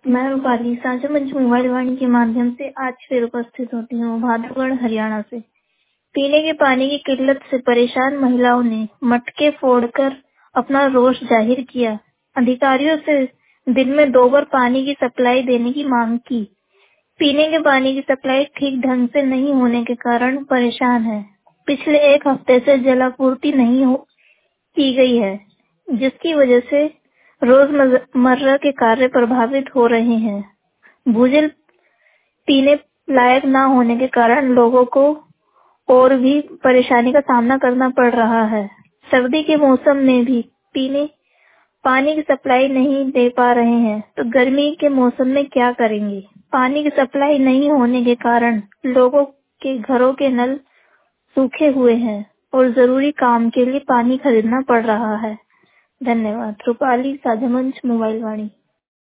मैं रूपाली साझा मंच मोबाइल वाणी के माध्यम से आज फिर उपस्थित होती हूँ भादुगढ़ हरियाणा से। पीने के पानी की किल्लत से परेशान महिलाओं ने मटके फोड़कर अपना रोष जाहिर किया। अधिकारियों से दिन में 2 बार पानी की सप्लाई देने की मांग की। पीने के पानी की सप्लाई ठीक ढंग से नहीं होने के कारण परेशान है। पिछले 1 हफ्ते से जलापूर्ति नहीं की गई है, जिसकी वजह से रोजमर्रा के कार्य प्रभावित हो रहे हैं। भूजल पीने लायक न होने के कारण लोगों को और भी परेशानी का सामना करना पड़ रहा है। सर्दी के मौसम में भी पीने पानी की सप्लाई नहीं दे पा रहे हैं, तो गर्मी के मौसम में क्या करेंगे। पानी की सप्लाई नहीं होने के कारण लोगों के घरों के नल सूखे हुए हैं और जरूरी काम के लिए पानी खरीदना पड़ रहा है। धन्यवाद। रूपाली साझा मंच मोबाइल वाणी।